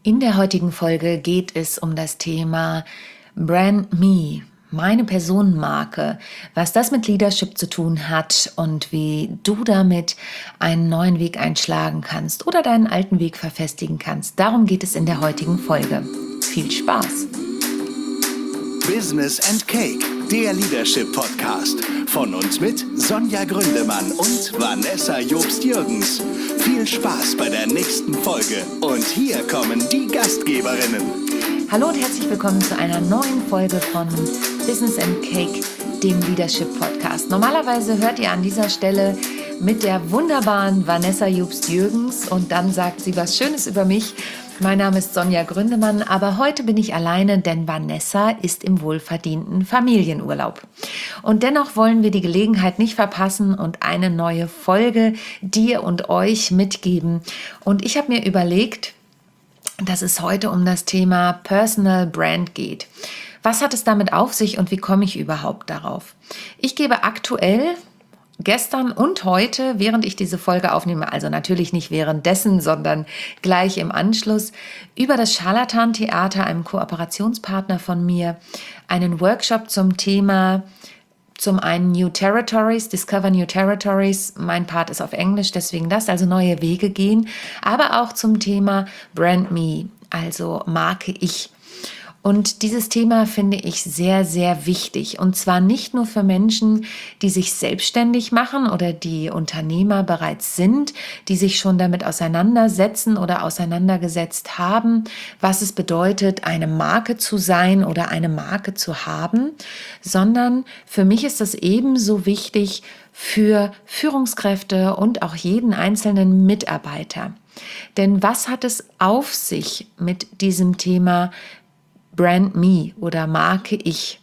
In der heutigen Folge geht es um das Thema Brand Me, meine Personenmarke, was das mit Leadership zu tun hat und wie du damit einen neuen Weg einschlagen kannst oder deinen alten Weg verfestigen kannst. Darum geht es in der heutigen Folge. Viel Spaß! Business and Cake, der Leadership-Podcast. Von und mit Sonja Gründemann und Vanessa Jobst-Jürgens. Viel Spaß bei der nächsten Folge. Und hier kommen die Gastgeberinnen. Hallo und herzlich willkommen zu einer neuen Folge von Business and Cake, dem Leadership-Podcast. Normalerweise hört ihr an dieser Stelle mit der wunderbaren Vanessa Jobst-Jürgens und dann sagt sie was Schönes über mich. Mein Name ist Sonja Gründemann, aber heute bin ich alleine, denn Vanessa ist im wohlverdienten Familienurlaub. Und dennoch wollen wir die Gelegenheit nicht verpassen und eine neue Folge dir und euch mitgeben. Und ich habe mir überlegt, dass es heute um das Thema Personal Brand geht. Was hat es damit auf sich und wie komme ich überhaupt darauf? Ich gebe aktuell gestern und heute, während ich diese Folge aufnehme, also natürlich nicht währenddessen, sondern gleich im Anschluss, über das Scharlatan-Theater, einem Kooperationspartner von mir, einen Workshop zum Thema zum einen New Territories, Discover New Territories, mein Part ist auf Englisch, deswegen das, also neue Wege gehen, aber auch zum Thema Brand Me, also Marke Ich. Und dieses Thema finde ich sehr, sehr wichtig. Und zwar nicht nur für Menschen, die sich selbstständig machen oder die Unternehmer bereits sind, die sich schon damit auseinandersetzen oder auseinandergesetzt haben, was es bedeutet, eine Marke zu sein oder eine Marke zu haben, sondern für mich ist das ebenso wichtig für Führungskräfte und auch jeden einzelnen Mitarbeiter. Denn was hat es auf sich mit diesem Thema Brand Me oder Marke Ich?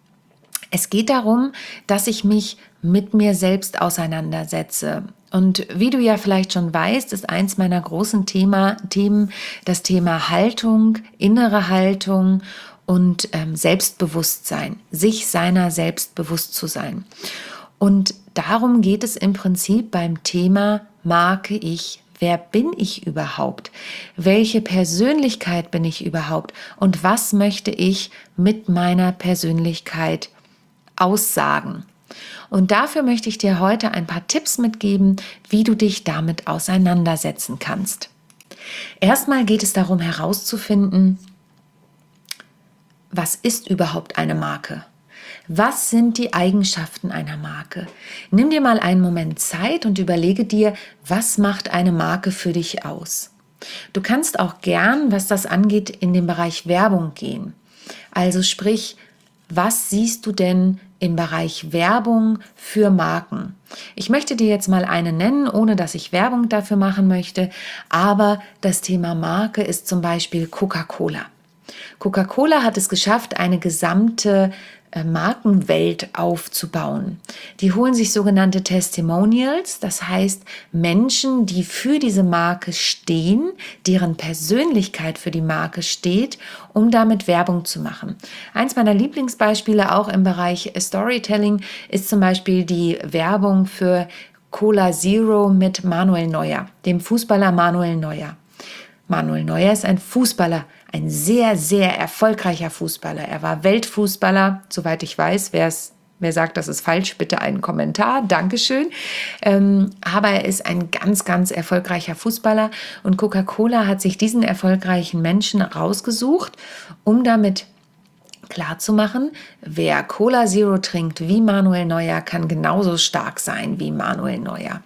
Es geht darum, dass ich mich mit mir selbst auseinandersetze. Und wie du ja vielleicht schon weißt, ist eins meiner großen Themen das Thema Haltung, innere Haltung und Selbstbewusstsein, sich seiner selbst bewusst zu sein. Und darum geht es im Prinzip beim Thema Marke Ich. Wer bin ich überhaupt? Welche Persönlichkeit bin ich überhaupt? Und was möchte ich mit meiner Persönlichkeit aussagen? Und dafür möchte ich dir heute ein paar Tipps mitgeben, wie du dich damit auseinandersetzen kannst. Erstmal geht es darum herauszufinden, was ist überhaupt eine Marke? Was sind die Eigenschaften einer Marke? Nimm dir mal einen Moment Zeit und überlege dir, was macht eine Marke für dich aus? Du kannst auch gern, was das angeht, in den Bereich Werbung gehen. Also sprich, was siehst du denn im Bereich Werbung für Marken? Ich möchte dir jetzt mal eine nennen, ohne dass ich Werbung dafür machen möchte, aber das Thema Marke ist zum Beispiel Coca-Cola. Coca-Cola hat es geschafft, eine gesamte Markenwelt aufzubauen. Die holen sich sogenannte Testimonials, das heißt Menschen, die für diese Marke stehen, deren Persönlichkeit für die Marke steht, um damit Werbung zu machen. Eins meiner Lieblingsbeispiele auch im Bereich Storytelling ist zum Beispiel die Werbung für Cola Zero mit Manuel Neuer, dem Fußballer Manuel Neuer. Manuel Neuer ist ein Fußballer, ein sehr, sehr erfolgreicher Fußballer. Er war Weltfußballer, soweit ich weiß. Wer sagt, das ist falsch, bitte einen Kommentar. Dankeschön. Aber er ist ein ganz, ganz erfolgreicher Fußballer. Und Coca-Cola hat sich diesen erfolgreichen Menschen rausgesucht, um damit klarzumachen, wer Cola Zero trinkt wie Manuel Neuer, kann genauso stark sein wie Manuel Neuer.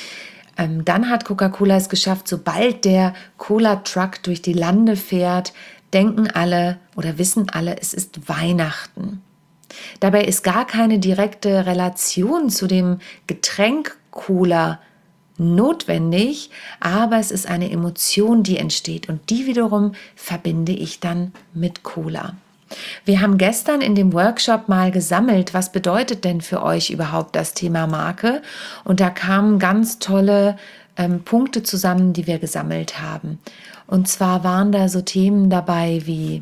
Dann hat Coca-Cola es geschafft, sobald der Cola-Truck durch die Lande fährt, denken alle oder wissen alle, es ist Weihnachten. Dabei ist gar keine direkte Relation zu dem Getränk Cola notwendig, aber es ist eine Emotion, die entsteht und die wiederum verbinde ich dann mit Cola. Wir haben gestern in dem Workshop mal gesammelt, was bedeutet denn für euch überhaupt das Thema Marke? Und da kamen ganz tolle Punkte zusammen, die wir gesammelt haben. Und zwar waren da so Themen dabei wie: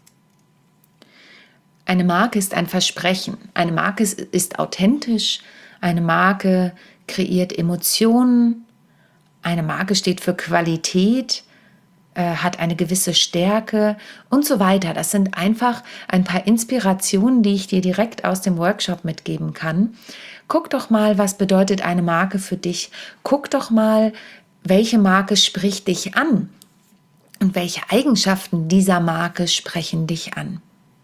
Eine Marke ist ein Versprechen, eine Marke ist authentisch, eine Marke kreiert Emotionen, eine Marke steht für Qualität, hat eine gewisse Stärke und so weiter. Das sind einfach ein paar Inspirationen, die ich dir direkt aus dem Workshop mitgeben kann. Guck doch mal, was bedeutet eine Marke für dich? Guck doch mal, welche Marke spricht dich an und welche Eigenschaften dieser Marke sprechen dich an.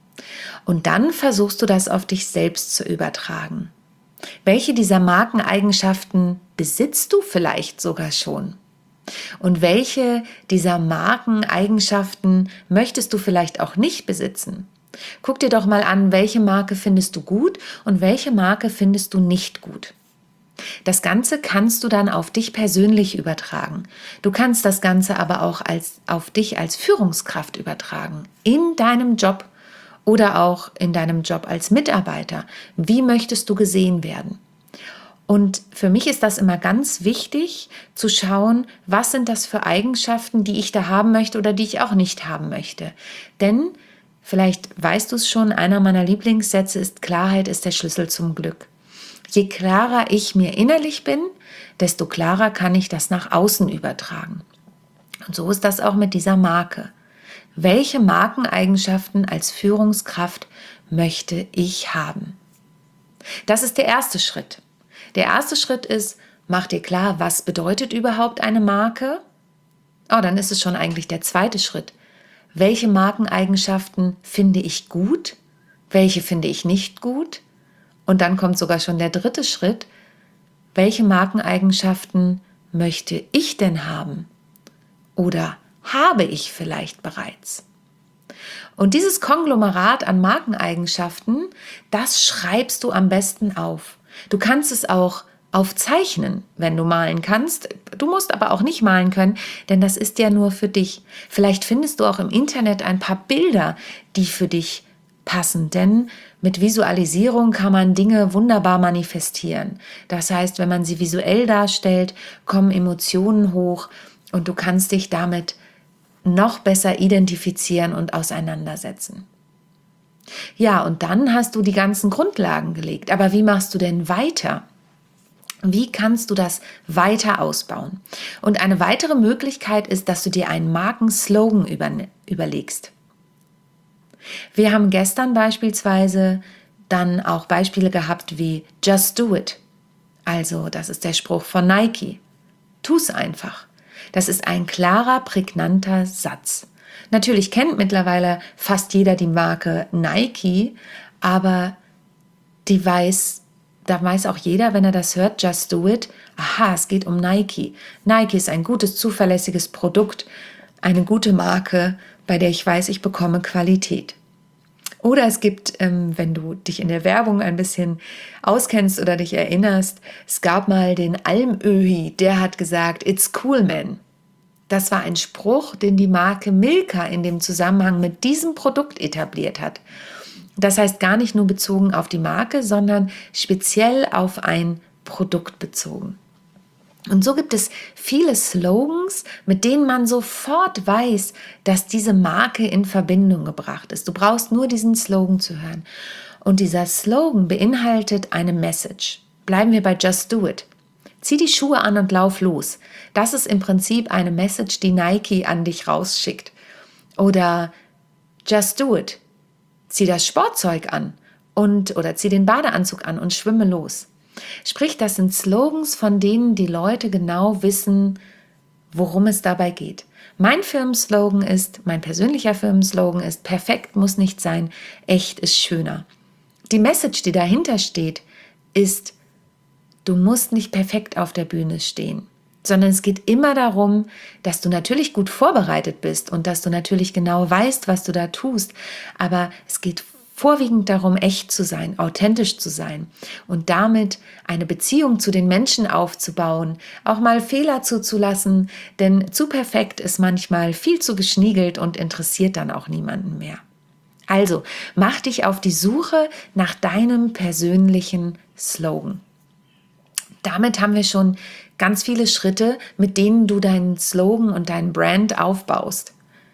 Und dann versuchst du das auf dich selbst zu übertragen. Welche dieser Markeneigenschaften besitzt du vielleicht sogar schon? Und welche dieser Markeneigenschaften möchtest du vielleicht auch nicht besitzen? Guck dir doch mal an, welche Marke findest du gut und welche Marke findest du nicht gut. Das Ganze kannst du dann auf dich persönlich übertragen. Du kannst das Ganze aber auch auf dich als Führungskraft übertragen, in deinem Job oder auch in deinem Job als Mitarbeiter. Wie möchtest du gesehen werden? Und für mich ist das immer ganz wichtig zu schauen, was sind das für Eigenschaften, die ich da haben möchte oder die ich auch nicht haben möchte. Denn, vielleicht weißt du es schon, einer meiner Lieblingssätze ist: Klarheit ist der Schlüssel zum Glück. Je klarer ich mir innerlich bin, desto klarer kann ich das nach außen übertragen. Und so ist das auch mit dieser Marke. Welche Markeneigenschaften als Führungskraft möchte ich haben? Das ist der erste Schritt. Der erste Schritt ist, mach dir klar, was bedeutet überhaupt eine Marke? Oh, dann ist es schon eigentlich der zweite Schritt. Welche Markeneigenschaften finde ich gut? Welche finde ich nicht gut? Und dann kommt sogar schon der dritte Schritt. Welche Markeneigenschaften möchte ich denn haben? Oder habe ich vielleicht bereits? Und dieses Konglomerat an Markeneigenschaften, das schreibst du am besten auf. Du kannst es auch aufzeichnen, wenn du malen kannst. Du musst aber auch nicht malen können, denn das ist ja nur für dich. Vielleicht findest du auch im Internet ein paar Bilder, die für dich passen, denn mit Visualisierung kann man Dinge wunderbar manifestieren. Das heißt, wenn man sie visuell darstellt, kommen Emotionen hoch und du kannst dich damit noch besser identifizieren und auseinandersetzen. Ja, und dann hast du die ganzen Grundlagen gelegt. Aber wie machst du denn weiter? Wie kannst du das weiter ausbauen? Und eine weitere Möglichkeit ist, dass du dir einen Markenslogan überlegst. Wir haben gestern beispielsweise dann auch Beispiele gehabt wie Just Do It. Also, das ist der Spruch von Nike. Tu's einfach. Das ist ein klarer, prägnanter Satz. Natürlich kennt mittlerweile fast jeder die Marke Nike, aber da weiß auch jeder, wenn er das hört, Just Do It, aha, es geht um Nike. Nike ist ein gutes, zuverlässiges Produkt, eine gute Marke, bei der ich weiß, ich bekomme Qualität. Oder es gibt, wenn du dich in der Werbung ein bisschen auskennst oder dich erinnerst, es gab mal den Almöhi, der hat gesagt, it's cool, man. Das war ein Spruch, den die Marke Milka in dem Zusammenhang mit diesem Produkt etabliert hat. Das heißt gar nicht nur bezogen auf die Marke, sondern speziell auf ein Produkt bezogen. Und so gibt es viele Slogans, mit denen man sofort weiß, dass diese Marke in Verbindung gebracht ist. Du brauchst nur diesen Slogan zu hören. Und dieser Slogan beinhaltet eine Message. Bleiben wir bei Just Do It. Zieh die Schuhe an und lauf los. Das ist im Prinzip eine Message, die Nike an dich rausschickt. Oder Just Do It. Zieh das Sportzeug an oder zieh den Badeanzug an und schwimme los. Sprich, das sind Slogans, von denen die Leute genau wissen, worum es dabei geht. Mein persönlicher Firmenslogan ist: perfekt muss nicht sein, echt ist schöner. Die Message, die dahinter steht, ist: du musst nicht perfekt auf der Bühne stehen, sondern es geht immer darum, dass du natürlich gut vorbereitet bist und dass du natürlich genau weißt, was du da tust. Aber es geht vorwiegend darum, echt zu sein, authentisch zu sein und damit eine Beziehung zu den Menschen aufzubauen, auch mal Fehler zuzulassen, denn zu perfekt ist manchmal viel zu geschniegelt und interessiert dann auch niemanden mehr. Also, mach dich auf die Suche nach deinem persönlichen Slogan. Damit haben wir schon ganz viele Schritte, mit denen du deinen Slogan und deinen Brand aufbaust.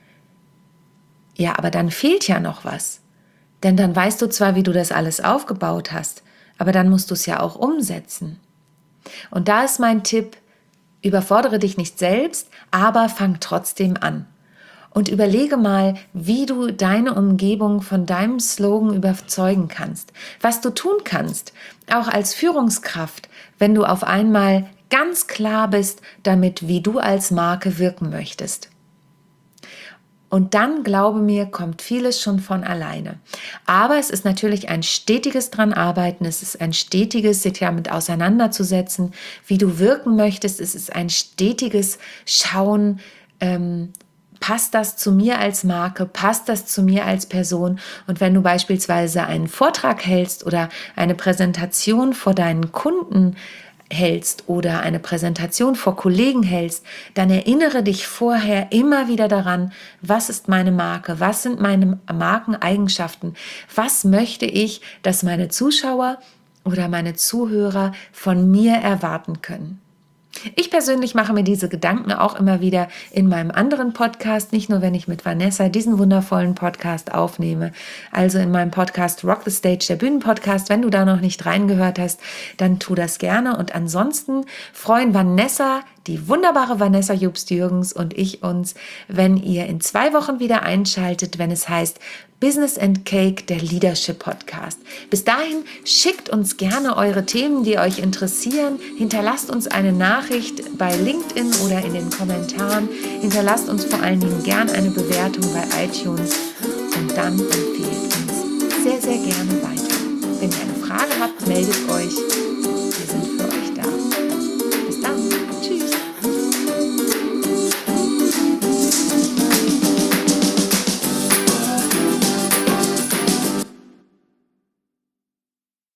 Ja, aber dann fehlt ja noch was. Denn dann weißt du zwar, wie du das alles aufgebaut hast, aber dann musst du es ja auch umsetzen. Und da ist mein Tipp: überfordere dich nicht selbst, aber fang trotzdem an. Und überlege mal, wie du deine Umgebung von deinem Slogan überzeugen kannst. Was du tun kannst, auch als Führungskraft, wenn du auf einmal ganz klar bist damit, wie du als Marke wirken möchtest. Und dann, glaube mir, kommt vieles schon von alleine. Aber es ist natürlich ein stetiges dran arbeiten, es ist ein stetiges, sich damit auseinanderzusetzen, wie du wirken möchtest. Es ist ein stetiges Schauen, passt das zu mir als Marke, passt das zu mir als Person? Und wenn du beispielsweise einen Vortrag hältst oder eine Präsentation vor deinen Kunden hältst oder eine Präsentation vor Kollegen hältst, dann erinnere dich vorher immer wieder daran, was ist meine Marke, was sind meine Markeneigenschaften, was möchte ich, dass meine Zuschauer oder meine Zuhörer von mir erwarten können. Ich persönlich mache mir diese Gedanken auch immer wieder in meinem anderen Podcast, nicht nur wenn ich mit Vanessa diesen wundervollen Podcast aufnehme, also in meinem Podcast Rock the Stage, der Bühnenpodcast. Wenn du da noch nicht reingehört hast, dann tu das gerne. Und ansonsten freuen Vanessa, die wunderbare Vanessa Jobst-Jürgens und ich uns, wenn ihr in 2 Wochen wieder einschaltet, wenn es heißt Business and Cake, der Leadership Podcast. Bis dahin schickt uns gerne eure Themen, die euch interessieren. Hinterlasst uns eine Nachricht bei LinkedIn oder in den Kommentaren. Hinterlasst uns vor allen Dingen gern eine Bewertung bei iTunes und dann empfehlt uns sehr, sehr gerne weiter. Wenn ihr eine Frage habt, meldet euch